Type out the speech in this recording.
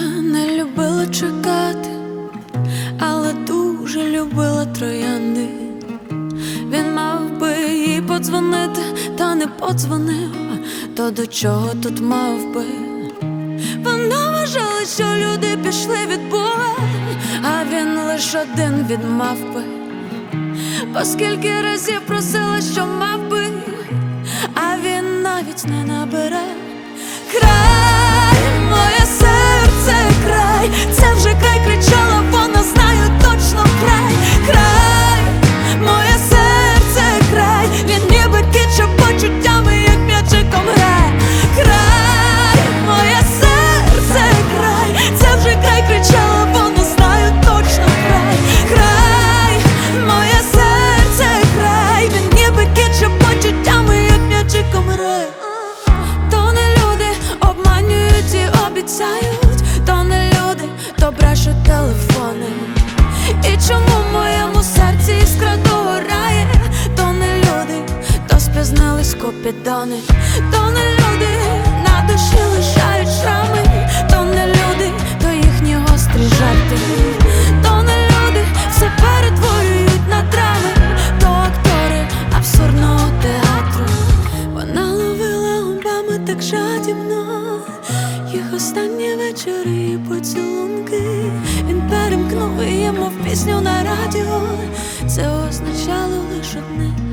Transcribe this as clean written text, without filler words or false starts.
не любила чекати, але дуже любила троянди. Він мав би їй подзвонити, та не подзвонив. То до чого тут мав би? Вона вважала, що люди пішли від Бога, а він лиш один від мавпи. Бо скільки разів просила, що мав би, а він навіть не набере. Край, моє серце, край, це вже край, кричала вона, знаю точно край. Край, моє серце, край, він ніби кіт, що почуттями, як м'ячиком грає. Край, моє серце, край, це вже край, кричала вона, знаю точно край. Край, моє серце, край, він ніби кіт, що почуттями, як м'ячиком грає. То не люди обманюють і обіцяють, то не люди, то брешуть телефони. І чому в моєму серці іскра догорає? То не люди, то спізнились купідони. То не люди, на душі лишають шрами. То не люди, то їхні гострі жарти. То не люди, все перетворюють на драми. То актори абсурдного театру. Вона ловила губами так жадібно їх останні вечори і поцілунки. Він перемкнув її, мов пісню на радіо. Це означало лише одне: